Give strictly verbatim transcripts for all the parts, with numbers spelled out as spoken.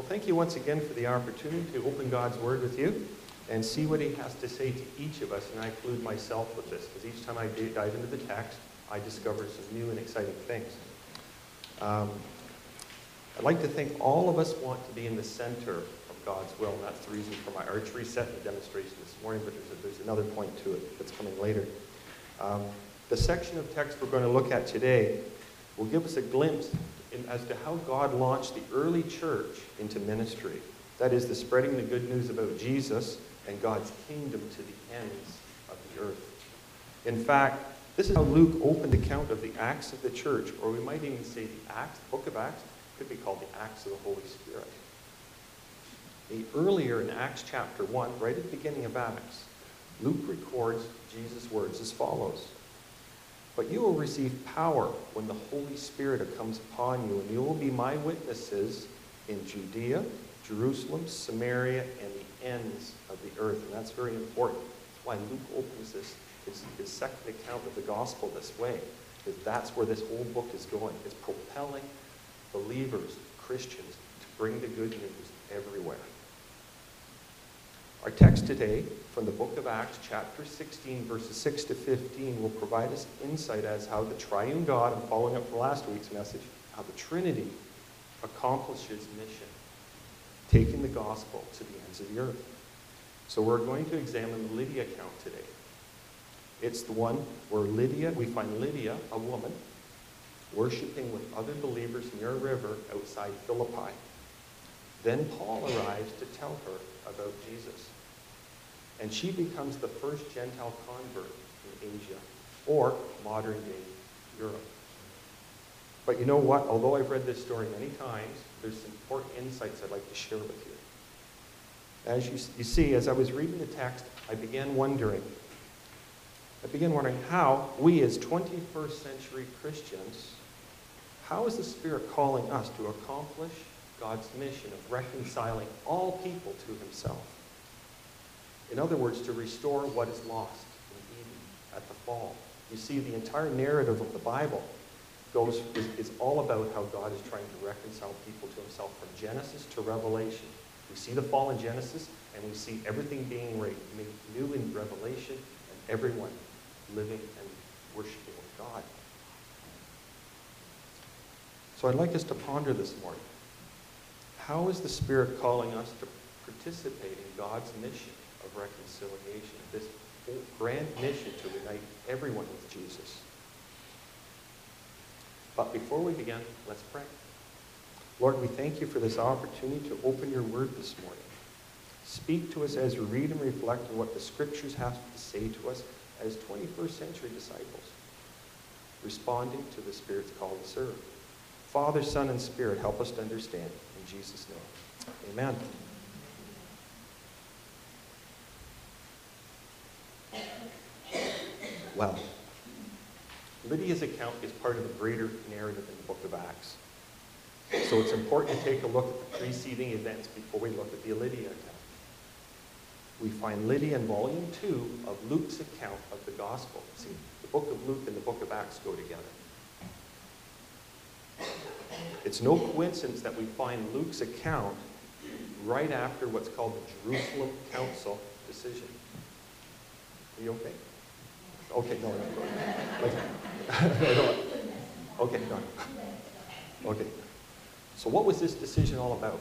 Well, thank you once again for the opportunity to open God's Word with you and see what He has to say to each of us, and I include myself with this, because each time I dive into the text, I discover some new and exciting things. Um, I'd like to think all of us want to be in the center of God's will, and that's the reason for my archery set and demonstration this morning, but there's, a, there's another point to it that's coming later. Um, the section of text we're going to look at today will give us a glimpse in, as to how God launched the early church into ministry. That is, the spreading the good news about Jesus and God's kingdom to the ends of the earth. In fact, this is how Luke opened account of the Acts of the church, or we might even say the Acts, the book of Acts, could be called the Acts of the Holy Spirit. The earlier in Acts chapter one, right at the beginning of Acts, Luke records Jesus' words as follows. But you will receive power when the Holy Spirit comes upon you, and you will be my witnesses in Judea, Jerusalem, Samaria, and the ends of the earth. And that's very important. That's why Luke opens this, his, his second account of the gospel this way, because that's where this whole book is going. It's propelling believers, Christians, to bring the good news everywhere. Our text today from the book of Acts, chapter sixteen, verses six to fifteen, will provide us insight as how the triune God, and following up from last week's message, how the Trinity accomplishes mission, taking the gospel to the ends of the earth. So we're going to examine the Lydia account today. It's the one where Lydia, we find Lydia, a woman, worshiping with other believers near a river outside Philippi. Then Paul arrives to tell her about Jesus. And she becomes the first Gentile convert in Asia, or modern-day Europe. But you know what? Although I've read this story many times, there's some important insights I'd like to share with you. As you, you see, as I was reading the text, I began wondering, I began wondering how we as twenty-first century Christians, how is the Spirit calling us to accomplish God's mission of reconciling all people to Himself? In other words, to restore what is lost in Eden at the fall. You see, the entire narrative of the Bible goes is, is all about how God is trying to reconcile people to Himself from Genesis to Revelation. We see the fall in Genesis, and we see everything being made new in Revelation, and everyone living and worshiping with God. So I'd like us to ponder this morning. How is the Spirit calling us to participate in God's mission of reconciliation, this grand mission to unite everyone with Jesus? But before we begin, let's pray. Lord, we thank you for this opportunity to open your word this morning. Speak to us as we read and reflect on what the scriptures have to say to us as twenty-first century disciples, responding to the Spirit's call to serve. Father, Son, and Spirit, help us to understand. In Jesus' name, amen. Well, Lydia's account is part of the greater narrative in the book of Acts. So it's important to take a look at the preceding events before we look at the Lydia account. We find Lydia in volume two of Luke's account of the gospel. See, the book of Luke and the book of Acts go together. It's no coincidence that we find Luke's account right after what's called the Jerusalem Council decision. Are you okay? Okay, no, no, no, no. Okay, no. Okay. So what was this decision all about?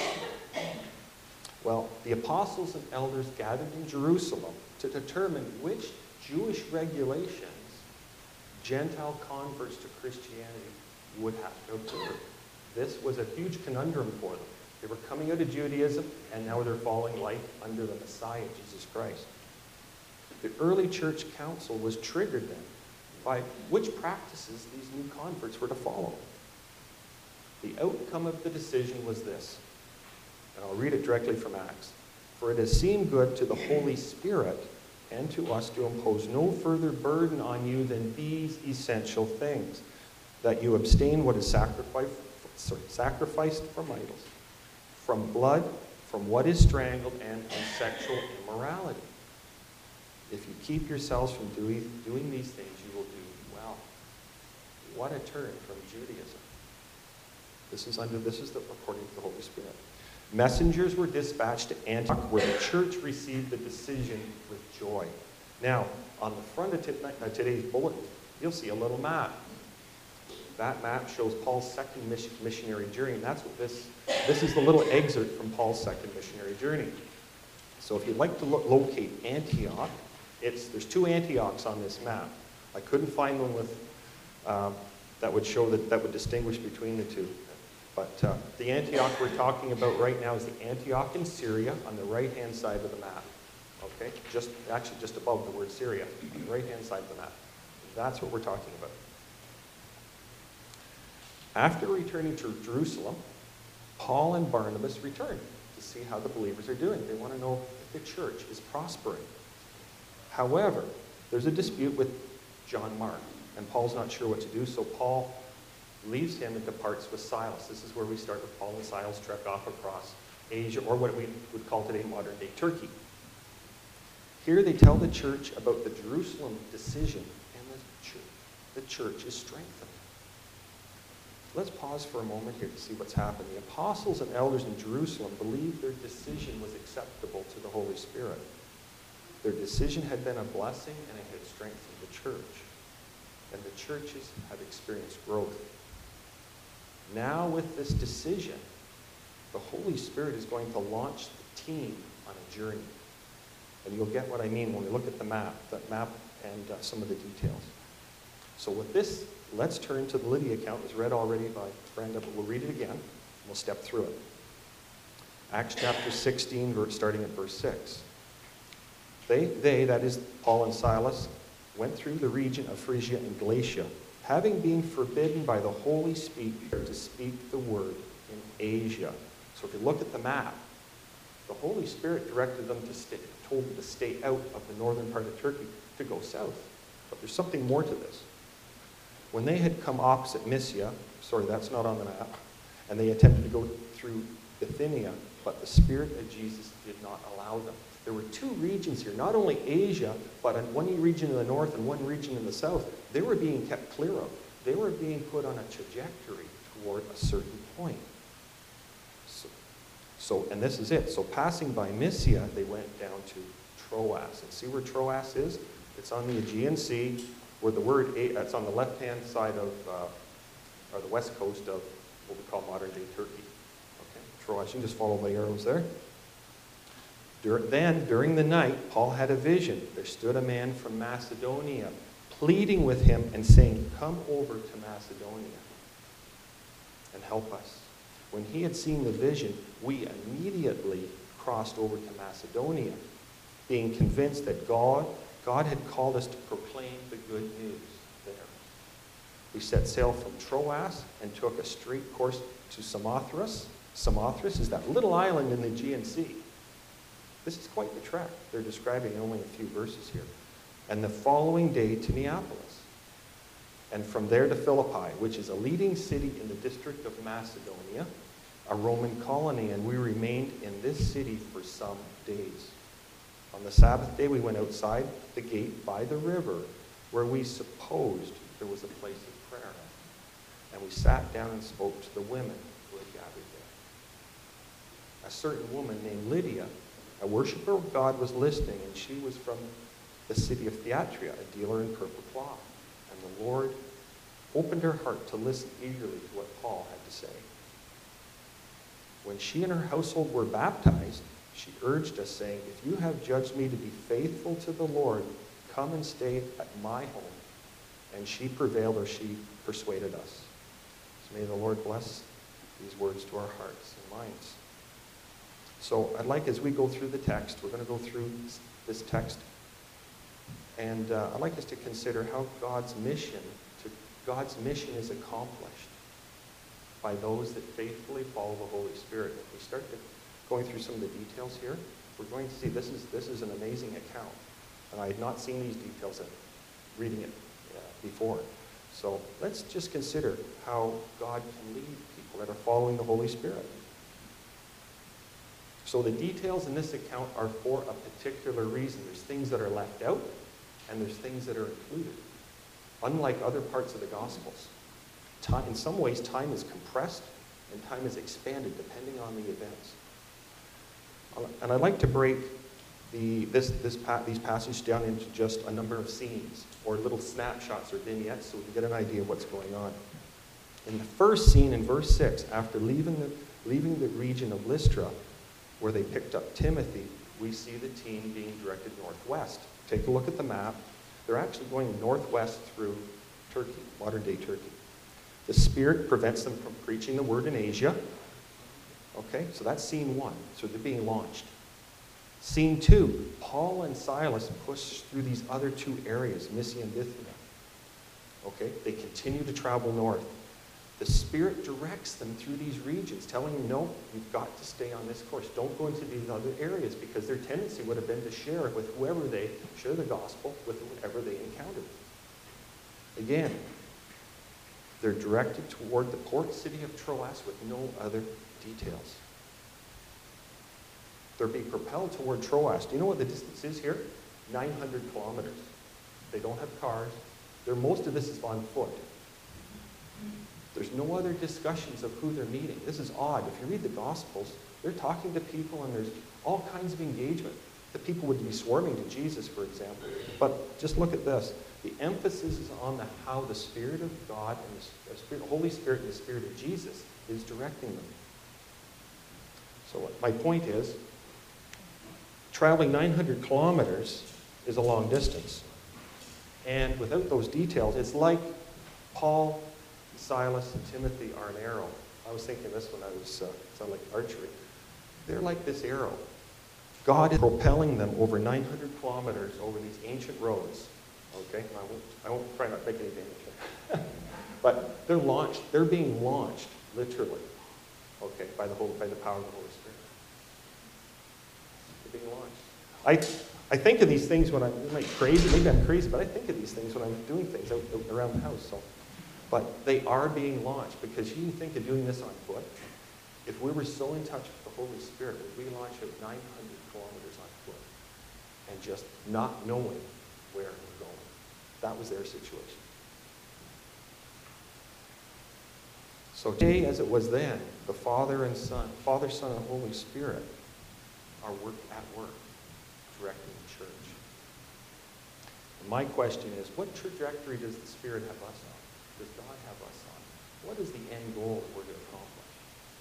Well, the apostles and elders gathered in Jerusalem to determine which Jewish regulations Gentile converts to Christianity would have to observe. This was a huge conundrum for them. They were coming out of Judaism, and now they're following life under the Messiah, Jesus Christ. The early church council was triggered then by which practices these new converts were to follow. The outcome of the decision was this, and I'll read it directly from Acts. For it has seemed good to the Holy Spirit and to us to impose no further burden on you than these essential things, that you abstain what is sacrificed, sorry, sacrificed from idols, from blood, from what is strangled, and from sexual immorality. If you keep yourselves from doing, doing these things, you will do well. What a turn from Judaism. This is under this is the according to the Holy Spirit. Messengers were dispatched to Antioch, where the church received the decision with joy. Now, on the front of uh, today's bulletin, you'll see a little map. That map shows Paul's second mission, missionary journey, and that's what this, this is the little excerpt from Paul's second missionary journey. So if you'd like to lo locate Antioch, it's, there's two Antiochs on this map. I couldn't find one with, um, that would show that, that would distinguish between the two. But uh, the Antioch we're talking about right now is the Antioch in Syria on the right-hand side of the map. Okay, just actually just above the word Syria, on the right-hand side of the map. That's what we're talking about. After returning to Jerusalem, Paul and Barnabas returned to see how the believers are doing. They want to know if the church is prospering. However, there's a dispute with John Mark, and Paul's not sure what to do, so Paul leaves him and departs with Silas. This is where we start with Paul and Silas trek off across Asia, or what we would call today modern-day Turkey. Here they tell the church about the Jerusalem decision, and the church, the church is strengthened. Let's pause for a moment here to see what's happened. The apostles and elders in Jerusalem believed their decision was acceptable to the Holy Spirit. Their decision had been a blessing, and it had strengthened the church. And the churches had experienced growth. Now with this decision, the Holy Spirit is going to launch the team on a journey. And you'll get what I mean when we look at the map, that map and uh, some of the details. So with this, let's turn to the Lydia account. It was read already by Brenda, but we'll read it again. And we'll step through it. Acts chapter sixteen, starting at verse six. They, they, that is Paul and Silas, went through the region of Phrygia and Galatia, having been forbidden by the Holy Spirit to speak the word in Asia. So if you look at the map, the Holy Spirit directed them to stay, told them to stay out of the northern part of Turkey to go south. But there's something more to this. When they had come opposite Mysia, sorry, that's not on the map, and they attempted to go through Bithynia, but the Spirit of Jesus did not allow them. There were two regions here, not only Asia, but one region in the north and one region in the south. They were being kept clear of. They were being put on a trajectory toward a certain point. So, so and this is it. So passing by Mysia, they went down to Troas. And see where Troas is? It's on the Aegean Sea, where the word, it's on the left-hand side of, uh, or the west coast of what we call modern-day Turkey. Okay, Troas, you can just follow my arrows there. Dur then, during the night, Paul had a vision. There stood a man from Macedonia, pleading with him and saying, "Come over to Macedonia and help us." When he had seen the vision, we immediately crossed over to Macedonia, being convinced that God, God had called us to proclaim the good news there. We set sail from Troas and took a straight course to Samothrace. Samothrace is that little island in the Aegean Sea. This is quite the trek. They're describing only a few verses here. And the following day to Neapolis. And from there to Philippi, which is a leading city in the district of Macedonia, a Roman colony, and we remained in this city for some days. On the Sabbath day, we went outside the gate by the river, where we supposed there was a place of prayer. And we sat down and spoke to the women who had gathered there. A certain woman named Lydia, a worshiper of God, was listening, and she was from the city of Thyatira, a dealer in purple cloth. And the Lord opened her heart to listen eagerly to what Paul had to say. When she and her household were baptized, she urged us, saying, "If you have judged me to be faithful to the Lord, come and stay at my home." And she prevailed, or she persuaded us. So may the Lord bless these words to our hearts and minds. So I'd like, as we go through the text, we're going to go through this text, and uh, I'd like us to consider how God's mission, to, God's mission is accomplished by those that faithfully follow the Holy Spirit. If we start to, going through some of the details here, we're going to see this is, this is an amazing account. And I had not seen these details in reading it uh, before. So let's just consider how God can lead people that are following the Holy Spirit. So the details in this account are for a particular reason. There's things that are left out, and there's things that are included. Unlike other parts of the Gospels, time, in some ways time is compressed and time is expanded depending on the events. And I'd like to break the, this, this, these passages down into just a number of scenes, or little snapshots or vignettes, so we can get an idea of what's going on. In the first scene, in verse six, after leaving the, leaving the region of Lystra, where they picked up Timothy, we see the team being directed northwest. Take a look at the map. They're actually going northwest through Turkey, modern-day Turkey. The Spirit prevents them from preaching the word in Asia. Okay, so that's scene one. So they're being launched. Scene two, Paul and Silas push through these other two areas, Mysia and Bithynia. Okay, they continue to travel north. The Spirit directs them through these regions, telling them, no, you've got to stay on this course. Don't go into these other areas, because their tendency would have been to share with whoever they, share the gospel with whoever they encountered. Again, they're directed toward the port city of Troas with no other details. They're being propelled toward Troas. Do you know what the distance is here? nine hundred kilometers. They don't have cars. They're, most of this is on foot. There's no other discussions of who they're meeting. This is odd. If you read the Gospels, they're talking to people and there's all kinds of engagement. The people would be swarming to Jesus, for example. But just look at this. The emphasis is on the, how the Spirit of God and the, the Spirit, Holy Spirit and the Spirit of Jesus is directing them. So my point is, traveling nine hundred kilometers is a long distance. And without those details, it's like Paul, Silas, and Timothy are an arrow. I was thinking this when I was, uh, sound like archery. They're like this arrow. God is propelling them over nine hundred kilometers over these ancient roads. Okay, I won't, I won't try not to make any damage. But they're launched, they're being launched, literally, okay, by the, whole, by the power of the Holy Spirit. They're being launched. I, I think of these things when I'm like crazy, maybe I'm crazy, but I think of these things when I'm doing things out, out around the house. So. But they are being launched, because you think of doing this on foot. If we were so in touch with the Holy Spirit, would we launch out nine hundred kilometers on foot and just not knowing where we're going? That was their situation. So today, as it was then, the Father and Son, Father, Son, and Holy Spirit are work at work, directing the church. And my question is, what trajectory does the Spirit have us on? Does God have us on? What is the end goal that we're going to accomplish?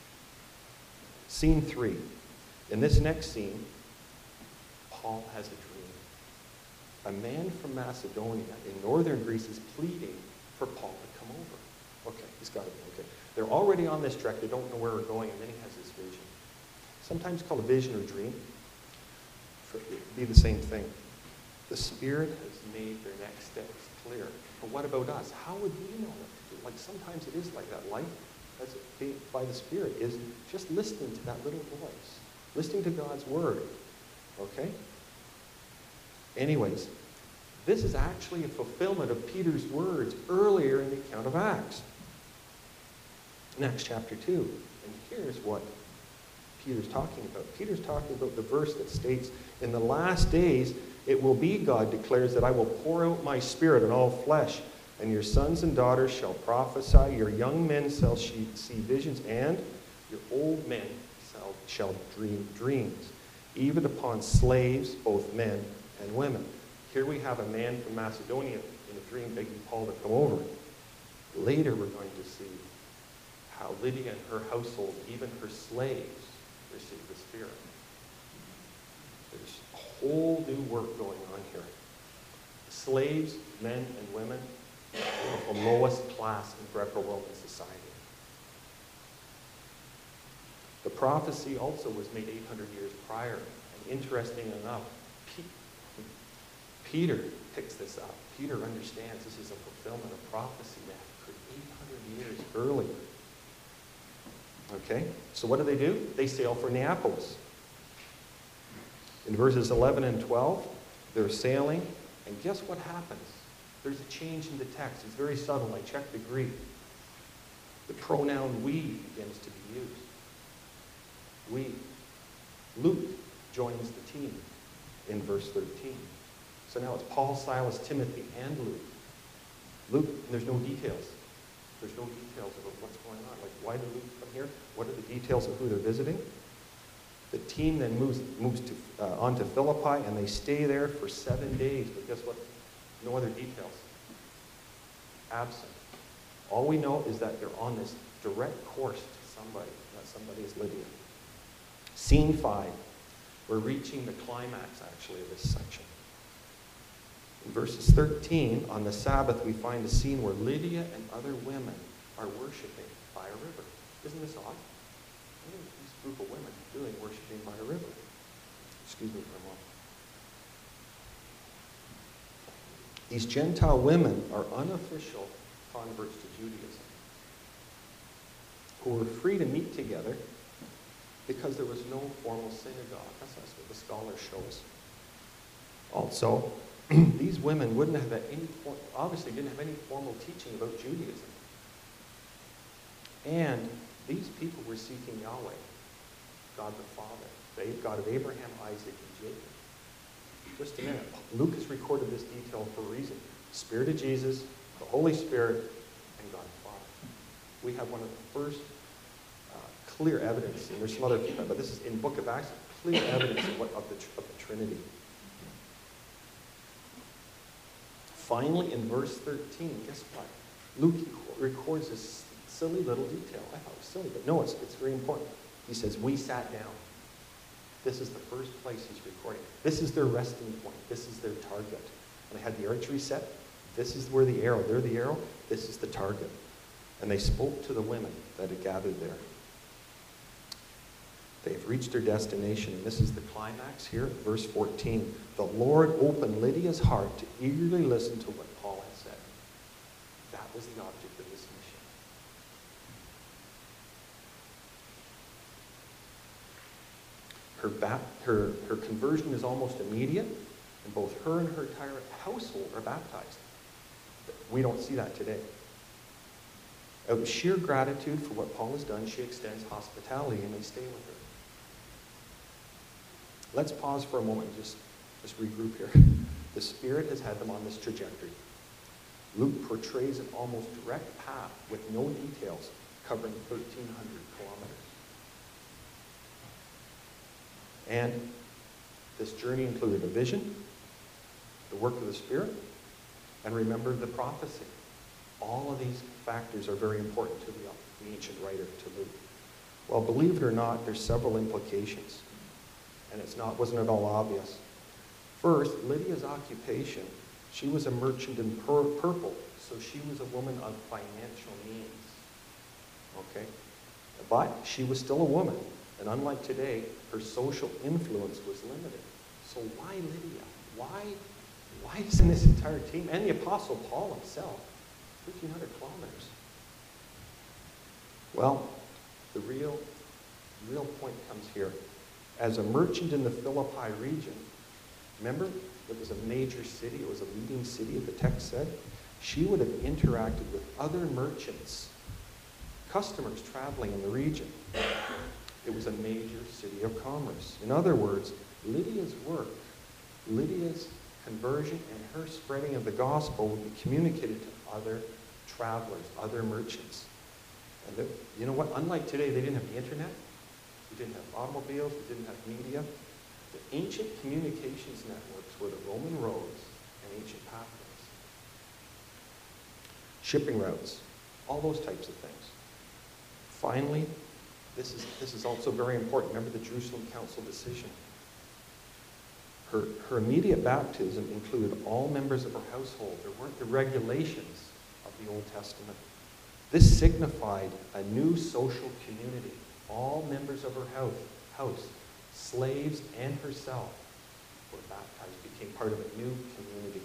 Scene three. In this next scene, Paul has a dream. A man from Macedonia in northern Greece is pleading for Paul to come over. Okay, he's got to be okay. They're already on this trek. They don't know where we're going, and then he has this vision. Sometimes called a vision or dream. It'd be the same thing. The Spirit has made their next steps clear. But what about us? How would we know what to do? Like sometimes it is like that. Life as it, by the Spirit is just listening to that little voice. Listening to God's Word. Okay? Anyways, this is actually a fulfillment of Peter's words earlier in the account of Acts. In Acts chapter two. And here's what Peter's talking about. Peter's talking about the verse that states, in the last days it will be, God declares, that I will pour out my Spirit on all flesh, and your sons and daughters shall prophesy, your young men shall see visions, and your old men shall, shall dream dreams, even upon slaves, both men and women. Here we have a man from Macedonia in a dream begging Paul to come over. Later we're going to see how Lydia and her household, even her slaves, receive the Spirit. There's a whole new work going on here. Slaves, men and women, of the lowest class in Greco-Roman society. The prophecy also was made eight hundred years prior. And interesting enough, Peter picks this up. Peter understands this is a fulfillment of prophecy that occurred eight hundred years earlier. Okay, so what do they do? They sail for Neapolis. In verses eleven and twelve, they're sailing, and guess what happens? There's a change in the text. It's very subtle. I checked the Greek. The pronoun we begins to be used. We. Luke joins the team in verse thirteen. So now it's Paul, Silas, Timothy, and Luke. Luke, there's no details. There's no details about what's going on. Like, why did Luke come here? What are the details of who they're visiting? The team then moves, moves to, uh, on to Philippi, and they stay there for seven days. But guess what? No other details. Absent. All we know is that they're on this direct course to somebody. That somebody is Lydia. Scene five. We're reaching the climax, actually, of this section. In verses thirteen, on the Sabbath, we find a scene where Lydia and other women are worshiping by a river. Isn't this odd? What are these group of women doing worshiping by a river? Excuse me for a moment. These Gentile women are unofficial converts to Judaism, who were free to meet together because there was no formal synagogue. That's, that's what the scholars show us. Also, these women wouldn't have had any, obviously didn't have any formal teaching about Judaism. And these people were seeking Yahweh, God the Father, the God of Abraham, Isaac, and Jacob. Just a minute. Luke has recorded this detail for a reason. The Spirit of Jesus, the Holy Spirit, and God the Father. We have one of the first uh, clear evidence, and there's some other people, but this is in the book of Acts, clear evidence of, what, of, the, of the Trinity. Finally, in verse thirteen, guess what? Luke records this silly little detail. I thought it was silly, but no, it's, it's very important. He says, we sat down. This is the first place he's recording. This is their resting point. This is their target. And they had the archery set. This is where the arrow, they're the arrow. This is the target. And they spoke to the women that had gathered there. They've reached their destination, and this is the climax here, verse fourteen. The Lord opened Lydia's heart to eagerly listen to what Paul had said. That was the object of this mission. Her, ba- her, her conversion is almost immediate, and both her and her entire household are baptized. We don't see that today. Out of sheer gratitude for what Paul has done, she extends hospitality, and they stay with her. Let's pause for a moment and just, just regroup here. The Spirit has had them on this trajectory. Luke portrays an almost direct path with no details, covering thirteen hundred kilometers. And this journey included a vision, the work of the Spirit, and remember the prophecy. All of these factors are very important to the, the ancient writer, to Luke. Well, believe it or not, there's several implications. And it's not, wasn't at all obvious. First, Lydia's occupation, she was a merchant in pur- purple, so she was a woman of financial means. Okay? But she was still a woman, and unlike today, her social influence was limited. So why Lydia? Why, why isn't this entire team, and the Apostle Paul himself, thirteen hundred kilometers? Well, the real, real point comes here. As a merchant in the Philippi region, remember, it was a major city, it was a leading city, the text said. She would have interacted with other merchants, customers traveling in the region. It was a major city of commerce. In other words, Lydia's work, Lydia's conversion, and her spreading of the gospel would be communicated to other travelers, other merchants. And the, you know what? Unlike today, they didn't have the internet. We didn't have automobiles. We didn't have media. The ancient communications networks were the Roman roads and ancient pathways. Shipping routes, all those types of things. Finally, this is, this is also very important. Remember the Jerusalem Council decision. Her, her immediate baptism included all members of her household. There weren't the regulations of the Old Testament. This signified a new social community. All members of her house, house, slaves and herself, were baptized, became part of a new community.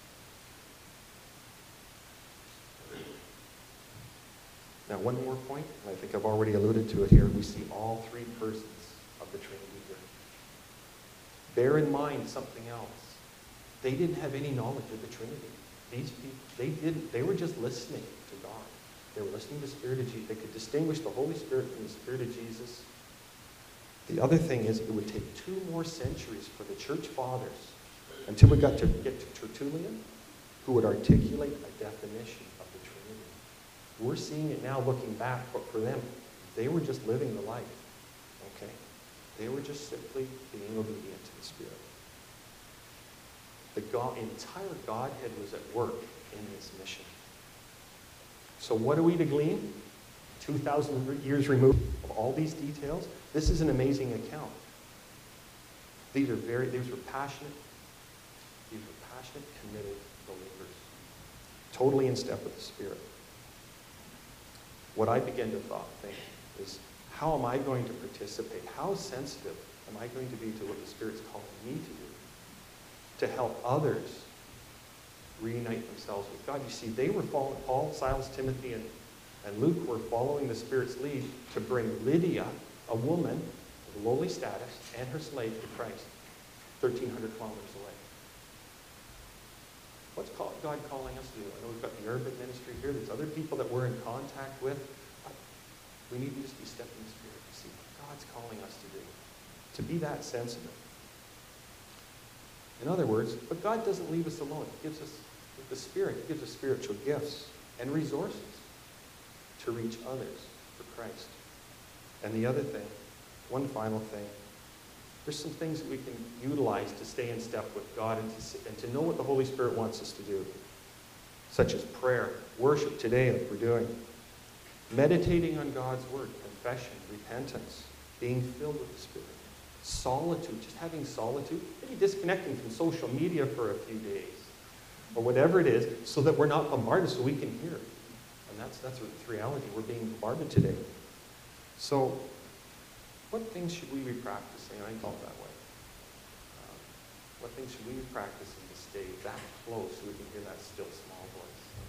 Now, one more point, and I think I've already alluded to it here. We see all three persons of the Trinity here. Bear in mind something else. They didn't have any knowledge of the Trinity. These people, they didn't. They were just listening to God. They were listening to the Spirit of Jesus. They could distinguish the Holy Spirit from the Spirit of Jesus. The other thing is, it would take two more centuries for the church fathers, until we got to get to Tertullian, who would articulate a definition of the Trinity. We're seeing it now looking back, but for them, they were just living the life. Okay? They were just simply being obedient to the Spirit. The God, entire Godhead was at work in this mission. So what are we to glean? two thousand years removed of all these details. This is an amazing account. These are very, these were passionate, these were passionate, committed believers. Totally in step with the Spirit. What I begin to thought, think is, how am I going to participate? How sensitive am I going to be to what the Spirit's calling me to do? To help others reunite themselves with God. You see, they were following, Paul, Silas, Timothy, and, and Luke were following the Spirit's lead to bring Lydia, a woman of lowly status, and her slave to Christ, thirteen hundred kilometers away. What's call, God calling us to do? I know we've got the urban ministry here. There's other people that we're in contact with. We need to just be stepping in the Spirit to see what God's calling us to do. To be that sensitive. In other words, but God doesn't leave us alone. He gives us the Spirit. He gives us spiritual gifts and resources to reach others for Christ. And the other thing, one final thing, there's some things that we can utilize to stay in step with God and to, and to know what the Holy Spirit wants us to do, such as prayer, worship today like we're doing, meditating on God's word, confession, repentance, being filled with the Spirit, solitude, just having solitude, maybe disconnecting from social media for a few days, or whatever it is, so that we're not bombarded, so we can hear. And that's, that's the reality. We're being bombarded today. So, what things should we be practicing? I call it that way. Um, what things should we be practicing to stay that close so we can hear that still small voice?